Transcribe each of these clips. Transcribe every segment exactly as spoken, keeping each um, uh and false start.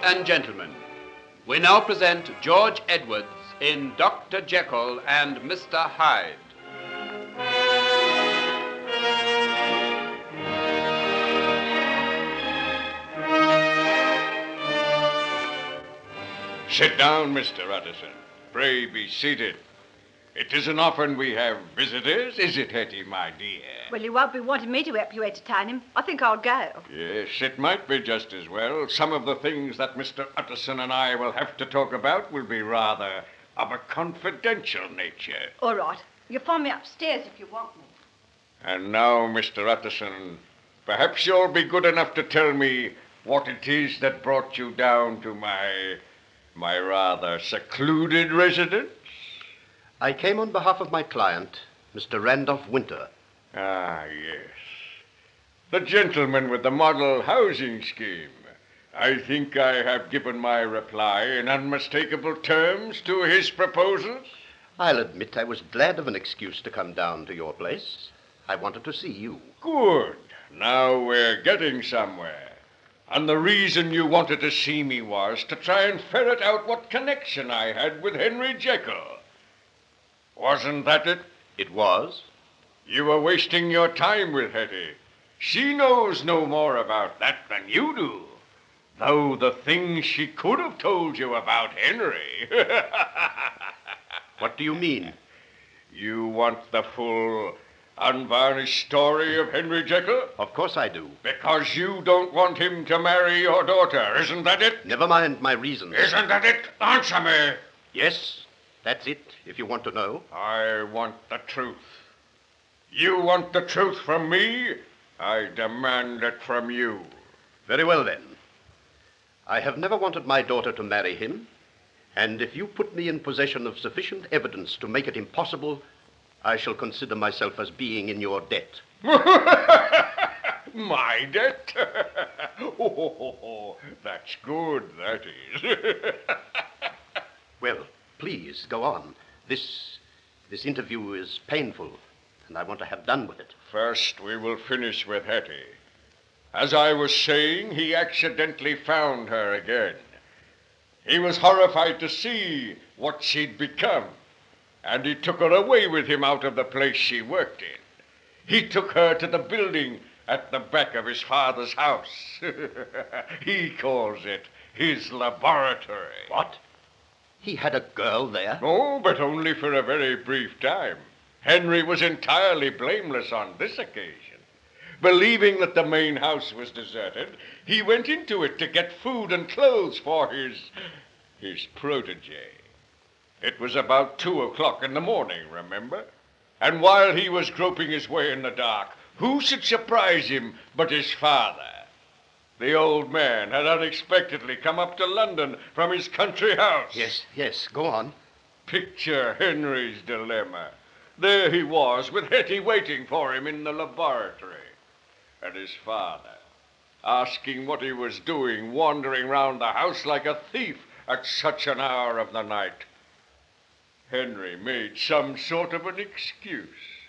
and gentlemen, we now present George Edwards in Doctor Jekyll and Mister Hyde. Sit down, Mister Utterson. Pray be seated. It isn't often we have visitors, is it, Hetty, my dear? Well, you won't be wanting me to help you entertain him. I think I'll go. Yes, it might be just as well. Some of the things that Mister Utterson and I will have to talk about will be rather of a confidential nature. All right. You'll find me upstairs if you want me. And now, Mister Utterson, perhaps you'll be good enough to tell me what it is that brought you down to my... my rather secluded residence? I came on behalf of my client, Mister Randolph Winter. Ah, yes. The gentleman with the model housing scheme. I think I have given my reply in unmistakable terms to his proposals. I'll admit I was glad of an excuse to come down to your place. I wanted to see you. Good. Now we're getting somewhere. And the reason you wanted to see me was to try and ferret out what connection I had with Henry Jekyll. Wasn't that it? It was. You were wasting your time with Hetty. She knows no more about that than you do. Though the things she could have told you about Henry. What do you mean? You want the full, unvarnished story of Henry Jekyll? Of course I do. Because you don't want him to marry your daughter, isn't that it? Never mind my reasons. Isn't that it? Answer me. Yes, that's it, if you want to know. I want the truth. You want the truth from me? I demand it from you. Very well, then. I have never wanted my daughter to marry him, and if you put me in possession of sufficient evidence to make it impossible, I shall consider myself as being in your debt. My debt? Oh, that's good, that is. Well, please, go on. This, this interview is painful, and I want to have done with it. First, we will finish with Hetty. As I was saying, he accidentally found her again. He was horrified to see what she'd become, and he took her away with him out of the place she worked in. He took her to the building at the back of his father's house. He calls it his laboratory. What? He had a girl there? Oh, but only for a very brief time. Henry was entirely blameless on this occasion. Believing that the main house was deserted, he went into it to get food and clothes for his... his protege. It was about two o'clock in the morning, remember? And while he was groping his way in the dark, who should surprise him but his father? The old man had unexpectedly come up to London from his country house. Yes, yes, go on. Picture Henry's dilemma. There he was, with Hetty waiting for him in the laboratory. And his father, asking what he was doing, wandering round the house like a thief at such an hour of the night. Henry made some sort of an excuse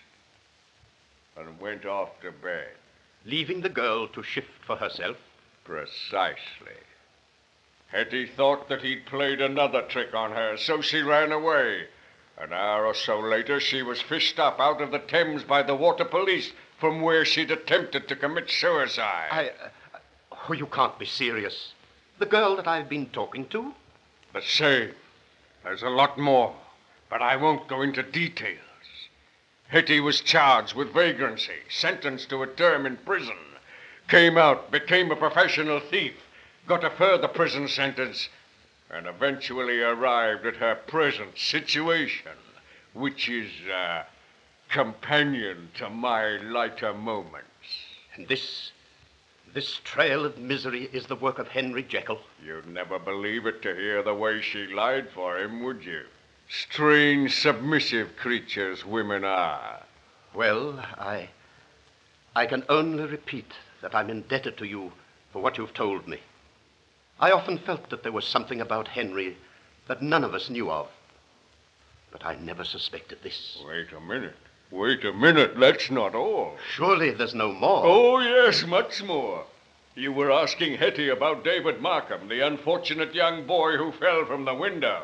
and went off to bed. Leaving the girl to shift for herself? Precisely. Hetty thought that he'd played another trick on her, so she ran away. An hour or so later, she was fished up out of the Thames by the water police, from where she'd attempted to commit suicide. I... Uh, oh, you can't be serious. The girl that I've been talking to? The same. There's a lot more, but I won't go into details. Hetty was charged with vagrancy, sentenced to a term in prison, came out, became a professional thief, got a further prison sentence, and eventually arrived at her present situation, which is, uh... companion to my lighter moments. And this, this trail of misery is the work of Henry Jekyll? You'd never believe it to hear the way she lied for him, would you? Strange, submissive creatures women are. Well, I, I can only repeat that I'm indebted to you for what you've told me. I often felt that there was something about Henry that none of us knew of. But I never suspected this. Wait a minute. Wait a minute. That's not all. Surely there's no more. Oh, yes, much more. You were asking Hetty about David Markham, the unfortunate young boy who fell from the window.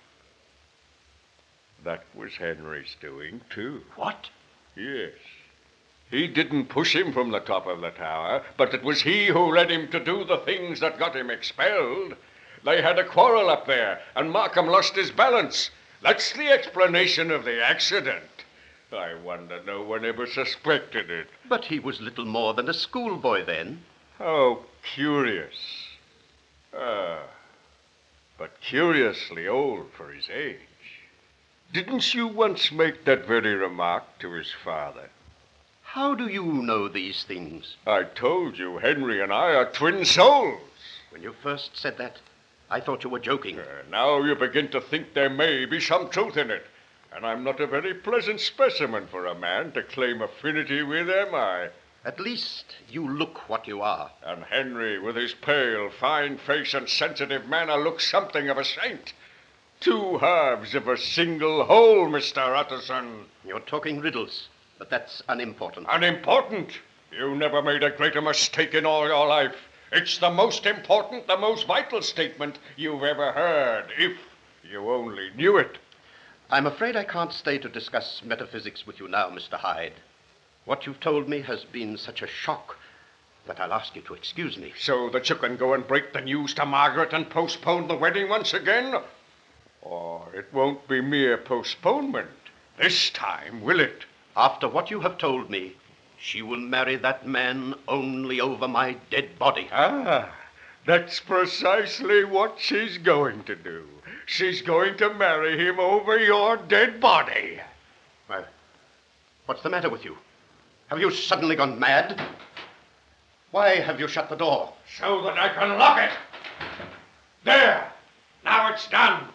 That was Henry's doing, too. What? Yes. He didn't push him from the top of the tower, but it was he who led him to do the things that got him expelled. They had a quarrel up there, and Markham lost his balance. That's the explanation of the accident. I wonder no one ever suspected it. But he was little more than a schoolboy then. How curious. Ah, but curiously old for his age. Didn't you once make that very remark to his father? How do you know these things? I told you Henry and I are twin souls. When you first said that, I thought you were joking. Uh, now you begin to think there may be some truth in it. And I'm not a very pleasant specimen for a man to claim affinity with, am I? At least you look what you are. And Henry, with his pale, fine face and sensitive manner, looks something of a saint. Two halves of a single whole, Mister Utterson. You're talking riddles, but that's unimportant. Unimportant? You never made a greater mistake in all your life. It's the most important, the most vital statement you've ever heard, if you only knew it. I'm afraid I can't stay to discuss metaphysics with you now, Mister Hyde. What you've told me has been such a shock that I'll ask you to excuse me. So that you can go and break the news to Margaret and postpone the wedding once again? Or it won't be mere postponement this time, will it? After what you have told me, she will marry that man only over my dead body. Ah, that's precisely what she's going to do. She's going to marry him over your dead body. Well, what's the matter with you? Have you suddenly gone mad? Why have you shut the door? So that I can lock it. There. Now it's done.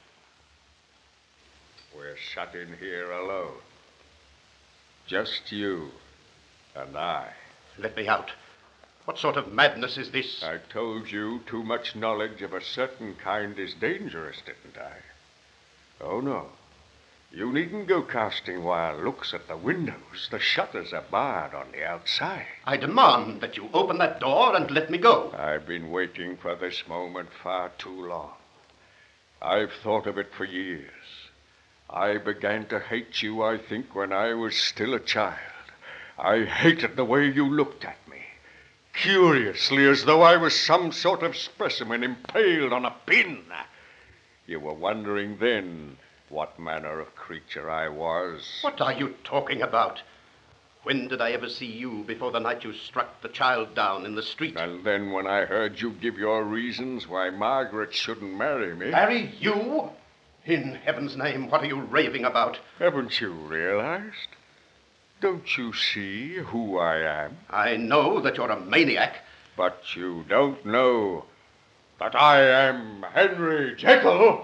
We're shut in here alone. Just you and I. Let me out. What sort of madness is this? I told you too much knowledge of a certain kind is dangerous, didn't I? Oh, no. You needn't go casting wild looks at the windows. The shutters are barred on the outside. I demand that you open that door and let me go. I've been waiting for this moment far too long. I've thought of it for years. I began to hate you, I think, when I was still a child. I hated the way you looked at me, curiously, as though I was some sort of specimen impaled on a pin. You were wondering then what manner of creature I was. What are you talking about? When did I ever see you before the night you struck the child down in the street? And then when I heard you give your reasons why Margaret shouldn't marry me... Marry you? In heaven's name, what are you raving about? Haven't you realized? Don't you see who I am? I know that you're a maniac. But you don't know that I am Henry Jekyll.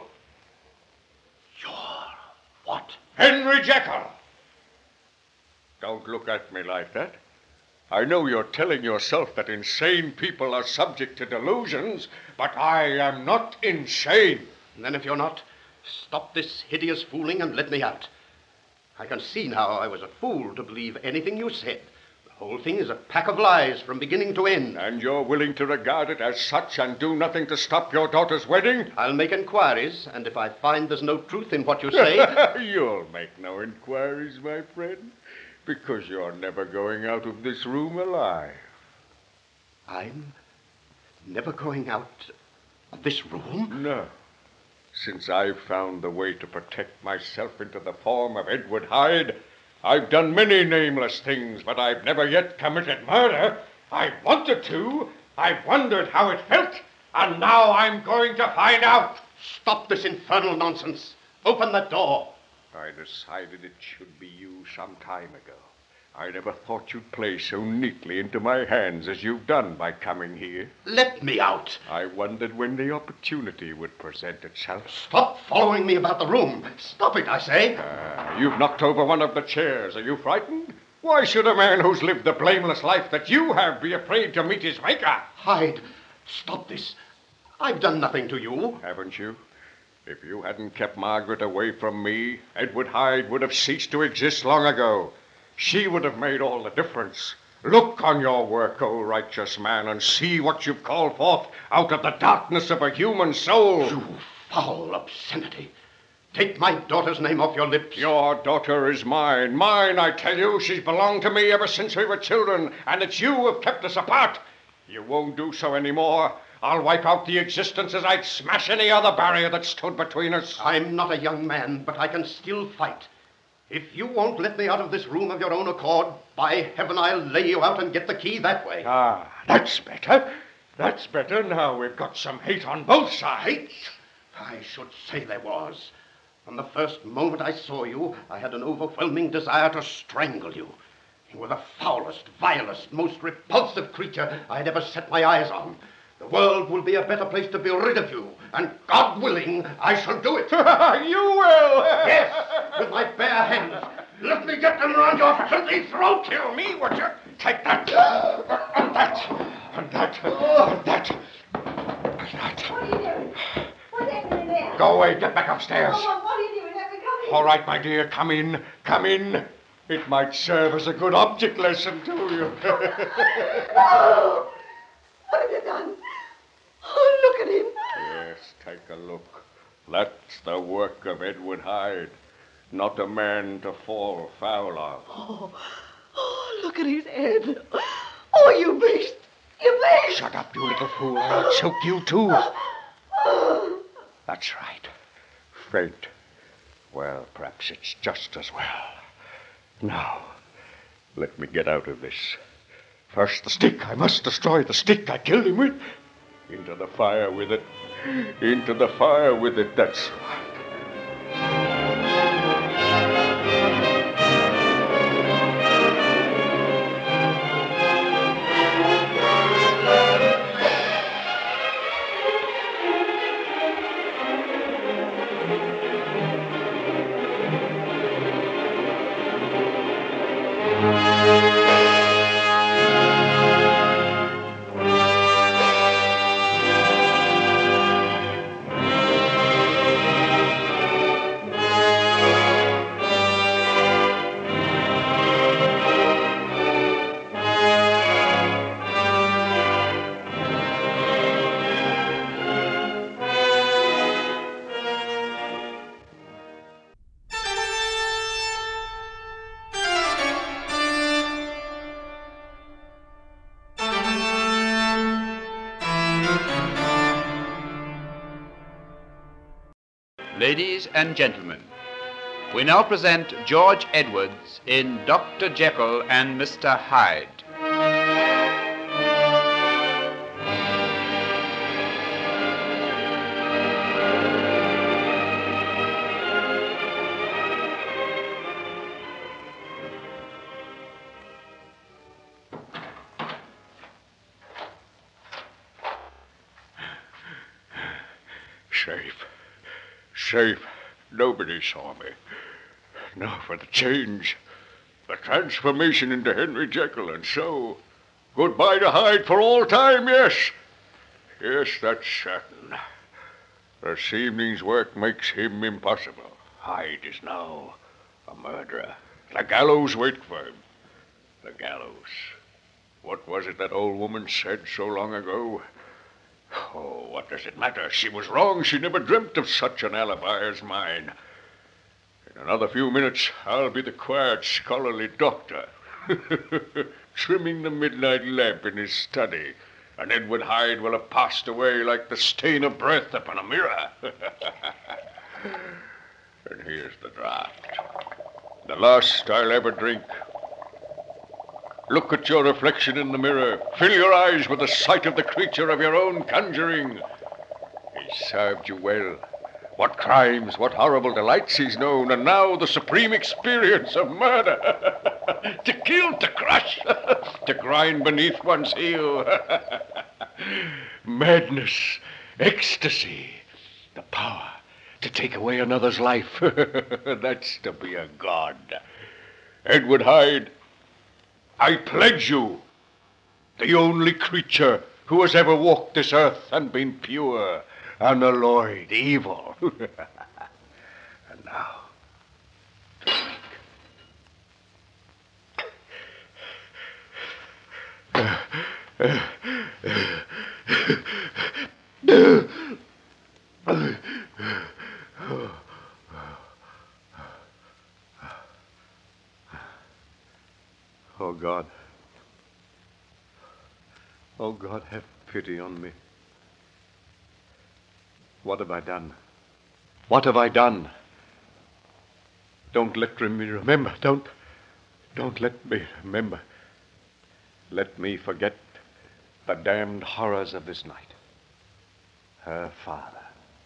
You're what? Henry Jekyll! Don't look at me like that. I know you're telling yourself that insane people are subject to delusions, but I am not insane. And then if you're not, stop this hideous fooling and let me out. I can see now I was a fool to believe anything you said. The whole thing is a pack of lies from beginning to end. And you're willing to regard it as such and do nothing to stop your daughter's wedding? I'll make inquiries, and if I find there's no truth in what you say... You'll make no inquiries, my friend, because you're never going out of this room alive. I'm never going out of this room? No. Since I've found the way to protect myself into the form of Edward Hyde, I've done many nameless things, but I've never yet committed murder. I wanted to. I wondered how it felt, and now I'm going to find out. Stop this infernal nonsense. Open the door. I decided it should be you some time ago. I never thought you'd play so neatly into my hands as you've done by coming here. Let me out. I wondered when the opportunity would present itself. Stop following me about the room. Stop it, I say. Uh, you've knocked over one of the chairs. Are you frightened? Why should a man who's lived the blameless life that you have be afraid to meet his maker? Hyde, stop this. I've done nothing to you. Haven't you? If you hadn't kept Margaret away from me, Edward Hyde would have ceased to exist long ago. She would have made all the difference. Look on your work, O righteous man, and see what you've called forth out of the darkness of a human soul. You foul obscenity. Take my daughter's name off your lips. Your daughter is mine. Mine, I tell you. She's belonged to me ever since we were children, and it's you who have kept us apart. You won't do so anymore. I'll wipe out the existence as I'd smash any other barrier that stood between us. I'm not a young man, but I can still fight. If you won't let me out of this room of your own accord, by heaven, I'll lay you out and get the key that way. Ah, that's better. That's better. Now we've got some hate on both sides. Hate? I should say there was. From the first moment I saw you, I had an overwhelming desire to strangle you. You were the foulest, vilest, most repulsive creature I had ever set my eyes on. The world will be a better place to be rid of you, and God willing, I shall do it. You will? Yes, with my bare hands. Let me get them around your filthy throat. Kill me, would you? Take that. And that. And that. And that. And that. What are you doing? What's happening there? Go away. Get back upstairs. Oh, what, what are you doing? Let me come in. All right, my dear. Come in. Come in. It might serve as a good object lesson to you. Oh, what have you done? Oh, look at him. Yes, take a look. That's the work of Edward Hyde. Not a man to fall foul of. Oh, oh, look at his head. Oh, you beast. You beast. Shut up, you little fool, or I'll choke you too. That's right. Faint. Well, perhaps it's just as well. Now, let me get out of this. First, the stick. I must destroy the stick I killed him with. Into the fire with it. Into the fire with it. That's right. Ladies and gentlemen, we now present George Edwards in Doctor Jekyll and Mister Hyde. Safe. Safe. Nobody saw me. Now for the change. The transformation into Henry Jekyll, and so goodbye to Hyde for all time, yes. Yes, that's certain. This evening's work makes him impossible. Hyde is now a murderer. The gallows wait for him. The gallows. What was it that old woman said so long ago? Oh, what does it matter? She was wrong. She never dreamt of such an alibi as mine. In another few minutes, I'll be the quiet, scholarly doctor, trimming the midnight lamp in his study, and Edward Hyde will have passed away like the stain of breath upon a mirror. And here's the draught. The last I'll ever drink. Look at your reflection in the mirror. Fill your eyes with the sight of the creature of your own conjuring. He served you well. What crimes, what horrible delights he's known, and now the supreme experience of murder. To kill, to crush, to grind beneath one's heel. Madness, ecstasy, the power to take away another's life. That's to be a god. Edward Hyde, I pledge you, the only creature who has ever walked this earth and been pure, unalloyed evil. And now, to drink. Oh, God. Oh, God, have pity on me. What have I done? What have I done? Don't let me remember. Don't, don't let me remember. Let me forget the damned horrors of this night. Her father.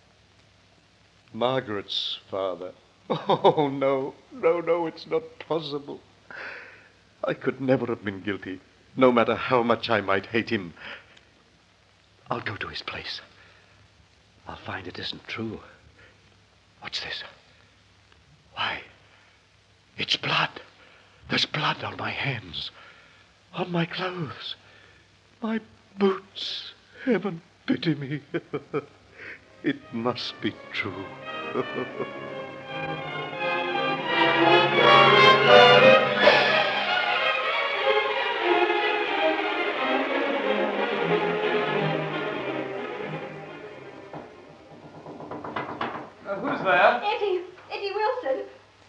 Margaret's father. Oh, no, no, no, it's not possible. I could never have been guilty, no matter how much I might hate him. I'll go to his place. I'll find it isn't true. What's this? Why, it's blood. There's blood on my hands, on my clothes, my boots. Heaven pity me. It must be true. Who's there? Eddie. Eddie Wilson.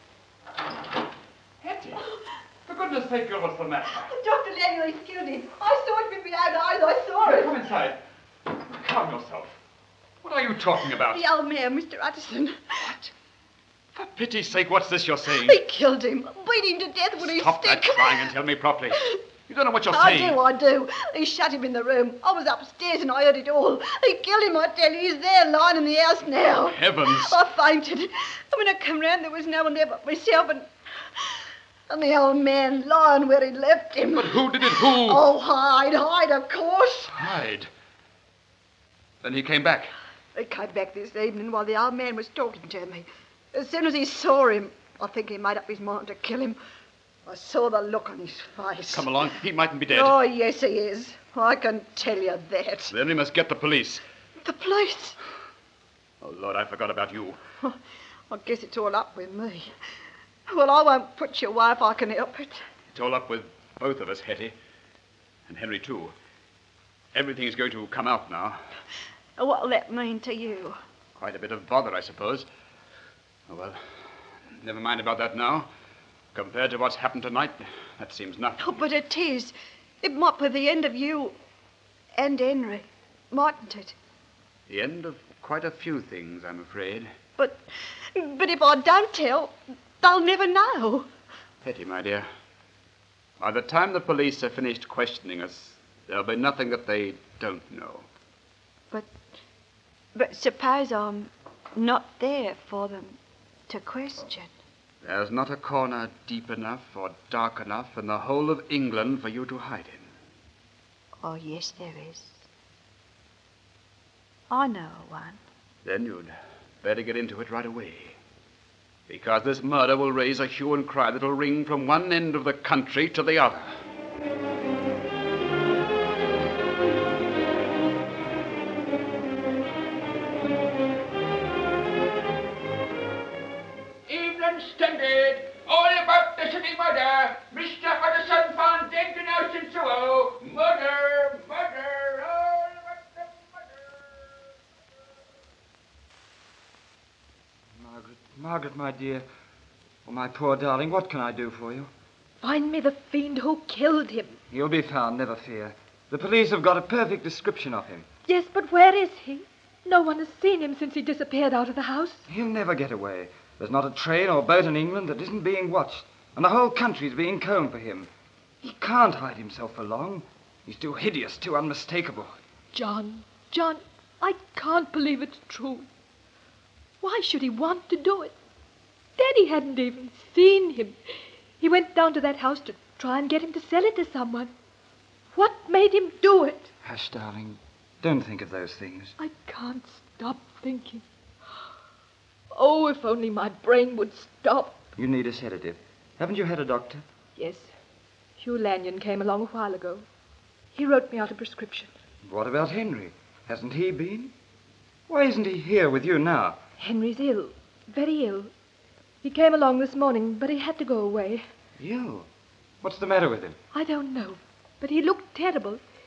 Hetty. For goodness sake, girl, what's the matter? Doctor Langley killed him. I saw it with my own eyes. I saw it. Come inside. Calm yourself. What are you talking about? The old man, Mister Utterson. What? For pity's sake, what's this you're saying? He killed him. Beat him to death with his Stop stick. that crying and tell me properly. You don't know what you're I saying. do, I do. He shut him in the room. I was upstairs and I heard it all. He killed him, I tell you. He's there lying in the house now. Heavens. I fainted. And when I come round, there was no one there but myself and... And the old man lying where he'd left him. But who did it? Who? Oh, Hyde, Hyde, of course. Hyde. Then he came back. He came back this evening while the old man was talking to me. As soon as he saw him, I think he made up his mind to kill him. I saw the look on his face. Come along. He mightn't be dead. Oh, yes, he is. I can tell you that. Then we must get the police. The police? Oh, Lord, I forgot about you. I guess it's all up with me. Well, I won't put you away if I can help it. It's all up with both of us, Hetty. And Henry, too. Everything is going to come out now. What'll that mean to you? Quite a bit of bother, I suppose. Oh, well, never mind about that now. Compared to what's happened tonight, that seems nothing. Oh, but it is. It might be the end of you and Henry, mightn't it? The end of quite a few things, I'm afraid. But, but if I don't tell, they'll never know. Hetty, my dear, by the time the police have finished questioning us, there'll be nothing that they don't know. But, but suppose I'm not there for them to question. There's not a corner deep enough or dark enough in the whole of England for you to hide in. Oh, yes, there is. I know one. Then you'd better get into it right away. Because this murder will raise a hue and cry that'll ring from one end of the country to the other. Standard, all about the city murder. Mister Hudson found dead in house in Soho. Murder, murder, all about the murder. Margaret, Margaret, my dear. Oh, my poor darling, what can I do for you? Find me the fiend who killed him. He'll be found, never fear. The police have got a perfect description of him. Yes, but where is he? No one has seen him since he disappeared out of the house. He'll never get away. There's not a train or boat in England that isn't being watched, and the whole country's being combed for him. He can't hide himself for long. He's too hideous, too unmistakable. John, John, I can't believe it's true. Why should he want to do it? Daddy hadn't even seen him. He went down to that house to try and get him to sell it to someone. What made him do it? Hush, darling. Don't think of those things. I can't stop thinking. Oh, if only my brain would stop. You need a sedative. Haven't you had a doctor? Yes. Hugh Lanyon came along a while ago. He wrote me out a prescription. What about Henry? Hasn't he been? Why isn't he here with you now? Henry's ill. Very ill. He came along this morning, but he had to go away. Ill? What's the matter with him? I don't know, but he looked terrible.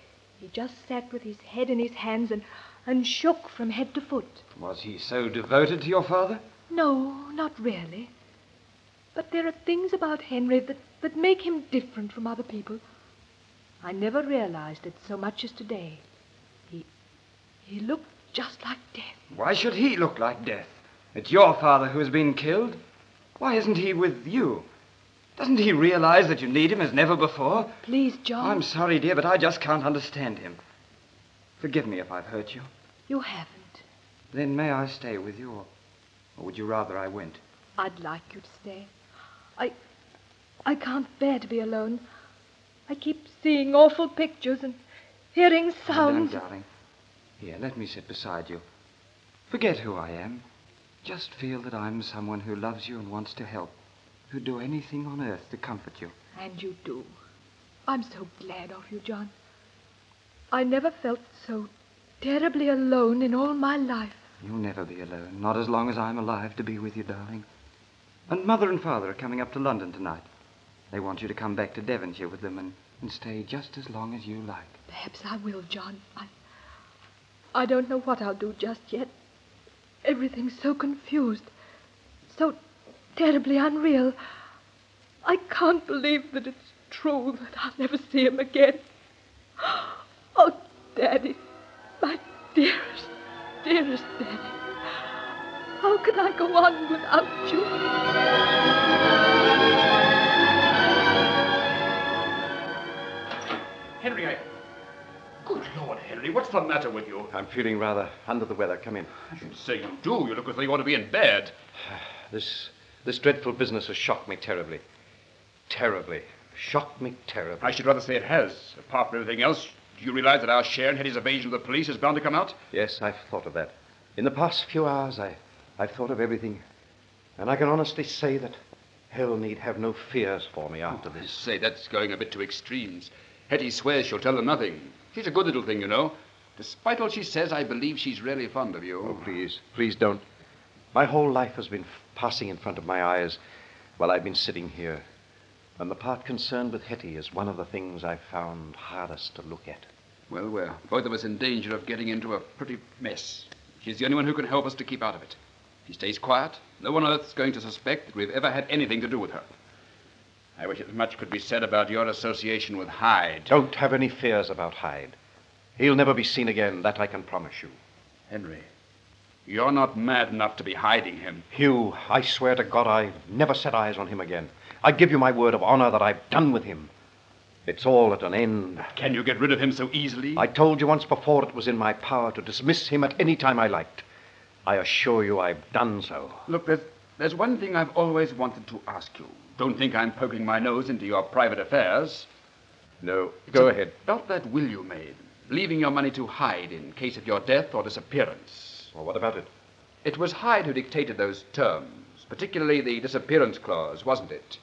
He just sat with his head in his hands and, and shook from head to foot. Was he so devoted to your father? No, not really. But there are things about Henry that, that make him different from other people. I never realized it so much as today. He, he looked just like death. Why should he look like death? It's your father who has been killed. Why isn't he with you? Doesn't he realize that you need him as never before? Please, John. I'm sorry, dear, but I just can't understand him. Forgive me if I've hurt you. You haven't. Then may I stay with you, or, or would you rather I went? I'd like you to stay. I... I can't bear to be alone. I keep seeing awful pictures and hearing sounds. Now, darling. Here, let me sit beside you. Forget who I am. Just feel that I'm someone who loves you and wants to help, who'd do anything on earth to comfort you. And you do. I'm so glad of you, John. I never felt so terribly alone in all my life. You'll never be alone, not as long as I'm alive to be with you, darling. And Mother and Father are coming up to London tonight. They want you to come back to Devonshire with them and, and stay just as long as you like. Perhaps I will, John. I, I don't know what I'll do just yet. Everything's so confused, so terribly unreal. I can't believe that it's true that I'll never see him again. Oh, Daddy, my dearest, dearest Daddy. How can I go on without you? Henry, I... Good Lord, Henry, what's the matter with you? I'm feeling rather under the weather. Come in. I should say you do. You look as though you ought to be in bed. This, this dreadful business has shocked me terribly. Terribly. Shocked me terribly. I should rather say it has. Apart from everything else, do you realize that our share in Hetty's evasion of the police is bound to come out? Yes, I've thought of that. In the past few hours, I, I've thought of everything. And I can honestly say that hell need have no fears for me after Oh, I this. say, that's going a bit to extremes. Hetty swears she'll tell them nothing. She's a good little thing, you know. Despite all she says, I believe she's really fond of you. Oh, please, please don't. My whole life has been f- passing in front of my eyes while I've been sitting here. And the part concerned with Hetty is one of the things I've found hardest to look at. Well, we're both of us in danger of getting into a pretty mess. She's the only one who can help us to keep out of it. If she stays quiet, no one on earth's going to suspect that we've ever had anything to do with her. I wish as much could be said about your association with Hyde. Don't have any fears about Hyde. He'll never be seen again, that I can promise you. Henry, you're not mad enough to be hiding him. Hugh, I swear to God I've never set eyes on him again. I give you my word of honor that I've done with him. It's all at an end. Can you get rid of him so easily? I told you once before it was in my power to dismiss him at any time I liked. I assure you I've done so. Look, there's, there's one thing I've always wanted to ask you. Don't think I'm poking my nose into your private affairs. No, go ahead. About that will you made, leaving your money to Hyde in case of your death or disappearance. Well, what about it? It was Hyde who dictated those terms, particularly the disappearance clause, wasn't it?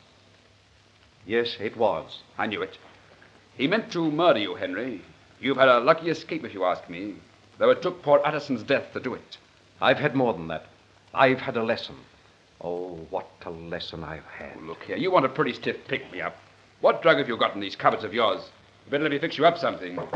Yes, it was. I knew it. He meant to murder you, Henry. You've had a lucky escape, if you ask me, though it took poor Addison's death to do it. I've had more than that. I've had a lesson. Oh, what a lesson I've had. Oh, look here, you want a pretty stiff pick-me-up. What drug have you got in these cupboards of yours? You better let me fix you up something. What's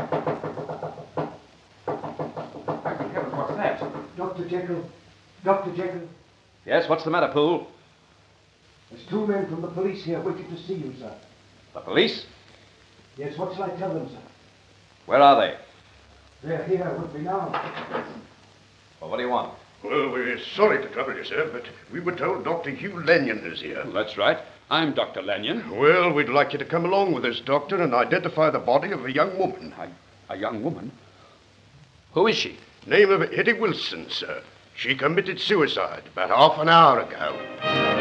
that? Doctor Jekyll. Doctor Jekyll. Yes, what's the matter, Poole? There's two men from the police here waiting to see you, sir. The police? Yes, what shall I tell them, sir? Where are they? They're here with me now. Well, what do you want? Well, we're sorry to trouble you, sir, but we were told Doctor Hugh Lanyon is here. Well, that's right. I'm Doctor Lanyon. Well, we'd like you to come along with us, Doctor, and identify the body of a young woman. A, a young woman? Who is she? Name of Hetty Wilson, sir. She committed suicide about half an hour ago.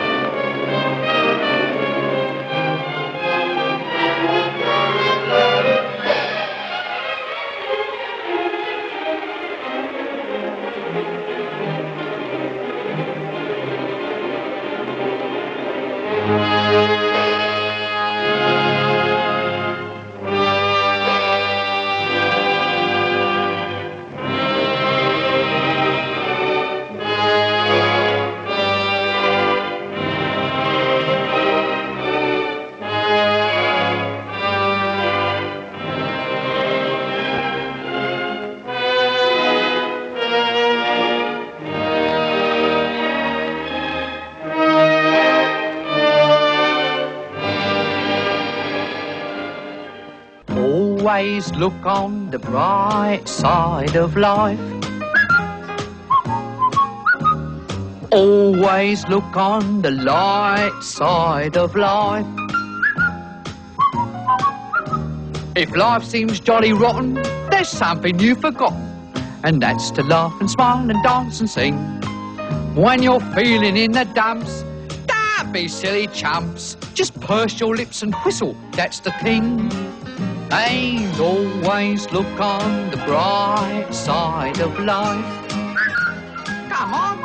Always look on the bright side of life. Always look on the light side of life. If life seems jolly rotten, there's something you've forgotten, and that's to laugh and smile and dance and sing. When you're feeling in the dumps, don't be silly chumps. Just purse your lips and whistle, that's the thing. And always look on the bright side of life. Come on.